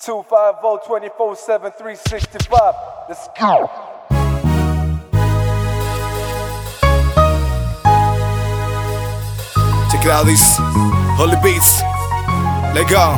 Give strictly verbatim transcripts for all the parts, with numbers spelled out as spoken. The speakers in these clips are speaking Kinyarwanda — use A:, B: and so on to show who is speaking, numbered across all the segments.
A: two five zero, two four seven, three six five. Let's go.
B: Check it out, these holy beats. Let go.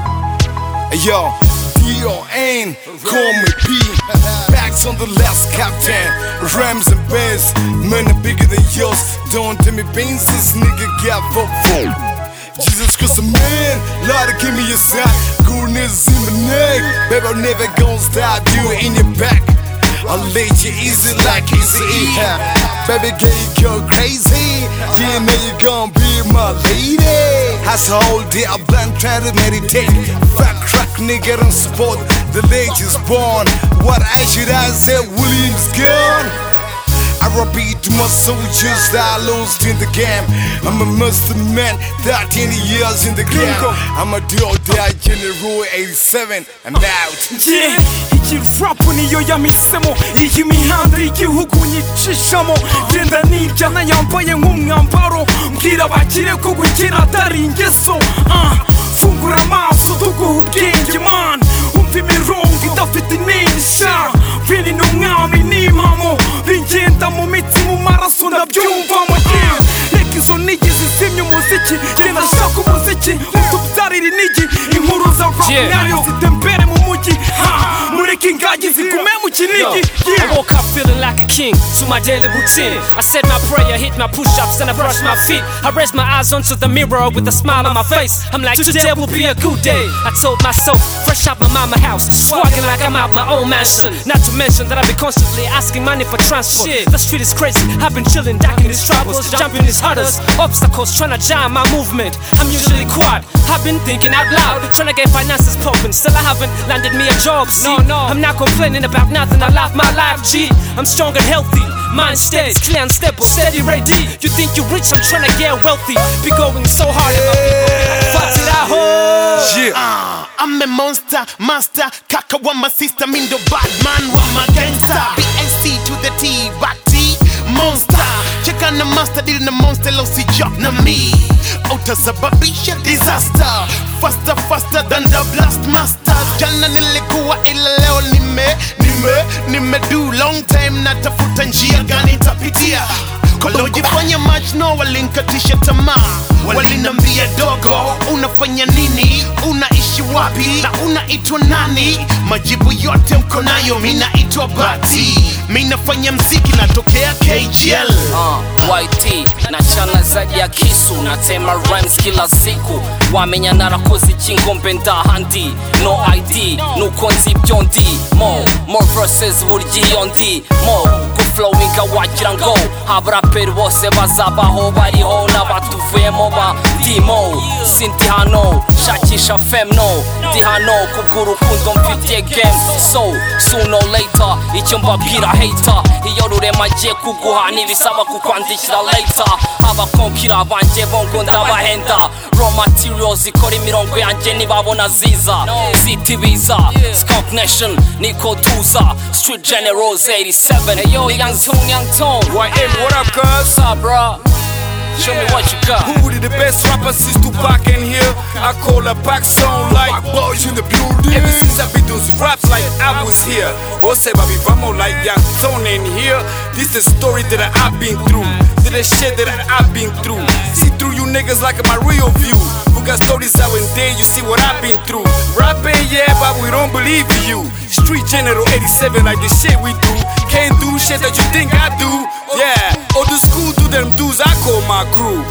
B: Hey yo, D O N, call me P. Backs on the left, Captain. Rams and Benz, money bigger than yours. Don't tell me beans, this nigga got for four. Jesus Christ, a man, Lord, give me a sign. Goodness in my neck, baby, I'm never gonna stop you in your back. I'll let you easy like easy E. Baby, girl, you go crazy. You know you gon' be my lady. Has a whole day I've been trying to meditate. Fat crack nigga on spot. The late is born. What I should I say, William's gone. I repeat to my soldiers that I lost in the game. I'm a Muslim man, thirteen years in the game. I'm a deal die General eighty-seven, I'm out.
C: Yeah, iki rapu niyo yamisemo. Iyi mihanda y'igihugu nyicishamo. Genda nijyana yambaye nk'umwambaro. Mbwira abakire ko gukira atari ingeso. Fungura amaso tuguha ubwenge man. Umva imirongo idafite inisha. Vini n'umwami n'impamo. Bingenda mu mitsi mu maraso ndabyumvamo. Reka izo nigi zizimya umuziki. Genda shaka umuziki utubyarira inigi. Inkuru za rap nayo zitembere mu mujyi. Mureke ingagi zigume mu kinigi.
D: I woke up feeling like a king to my daily routine. I said my prayer, hit my push-ups, and I brushed my feet. I raised my eyes onto the mirror with a smile on my face. I'm like, today will be a good day. I told myself, fresh out my mama house, swagging like I'm out my own mansion. Not to mention that I've been constantly asking money for transport. The street is crazy, I've been chilling, docking these troubles, jumping these hurdles, obstacles, trying to jam my movement. I'm usually quiet, I've been thinking out loud, trying to get finances popping. Still I haven't landed me a job, see? No, no, I'm not complaining about nothing, I love my life, G. I'm strong and healthy, mind stays clear and stable, steady, ready. You think you're rich, I'm trying to get wealthy. Be going so hard at my people, fuck it out,
B: yeah.
E: uh, I'm a monster, master, kaka wa my sister, mindo bad man wa my gangster. B A C to the T, back T, monster. Check on the master, deal na monster, lo si job na me. Utasababisha disaster, faster, faster than the blast masters. Jana nilikuwa ila leo nime, nime, nime do long time natafuta njia gani tapitia. Kolojifanya match no walinkatisha tamaa. Walinambia dogo, unafanya nini? Unaishi wapi? Na unaitwa nani? Majibu yote mko nayo, mimi naitwa Bati. Mimi nafanya mziki natokea K G L.
F: Uh, Y T na chana zaidi ya kisu. Natema rhymes kila siku. Wamenya narakoze chingombe ndahandi. No I D, no konzi byondi. Mo, more verses burgi yondi. Mo, ku flowing ka wagira ngo. Abaraperi bose bazabaho bariho n'abatuvuyemo ba Dimo. Sinti hano, shakisha femno. Di hano kubw'urukundo mfitiye game. So, sooner or later, icyo mbabwira hater. Iyo rurema agiye kuguha ntibisaba kukwandikira later. Abakonkira banje bongo ndabahenda. Raw materials ikora imirongo yanjye ntibabona ziza. City Visa, Skunk Nation, Nico Tuza, Street Generals eighty-seven. Hey yo, Young Tone, Young Tone.
B: Y M, what up, cuz?
F: What's up, bro? Show me what you got.
B: Who the best rapper since Tupac in here? I call a back song like boys in the building. Ever since I be those raps like I was here. Boss say baby vamo like Young Tone in here. This the story that I've been through. This the shit that I've been through. See through you niggas like my real view. Who got stories out in day, you see what I've been through. Rapping, yeah, but we don't believe in you. Street General eighty-seven like the shit we do. Can't do shit that you think I do. Yeah, old school do them dudes, I call my crew.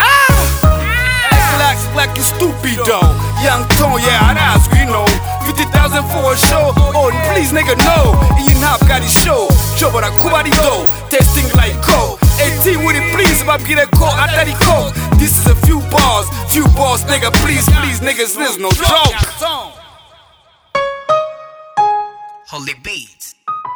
B: Ah! Act like, like you stupid though. Young Tone, yeah, that's we know. fifty thousand for a show. Oh, please nigga, no. Ian Hop got his show. Show but I kubari do. Testing like go. eighteen with it, please, if I get a call, I got it call. This is a few bars, few bars, nigga, please, please, niggas, there's no joke.
E: Holy Beats.